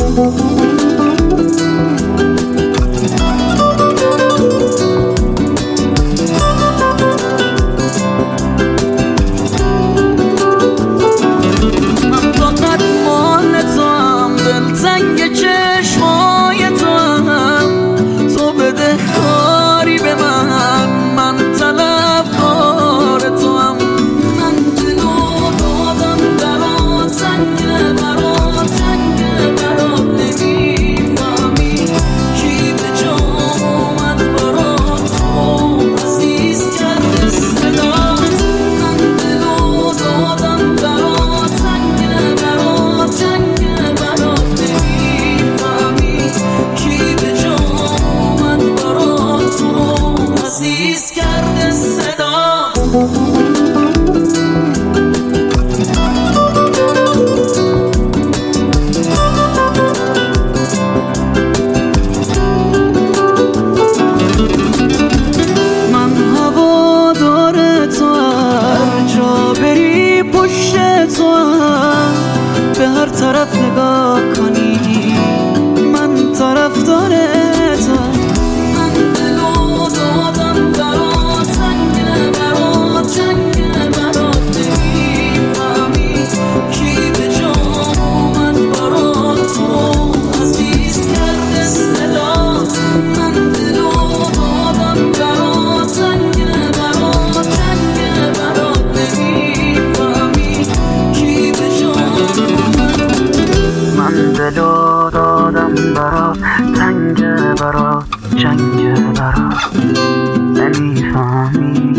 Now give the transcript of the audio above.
به هر طرف نگاه کنی من طرفدار تو. من دلو دادم برات سنگ برات جنگ برات نمیفهمی کی به جام اومد برات تو عزیز کرده صدات. من دلو دادم برات سنگ برات جنگ برات نمیفهمی کی به جام. من دلو دادم برات تنگ برات جنگ برات نمیفهمی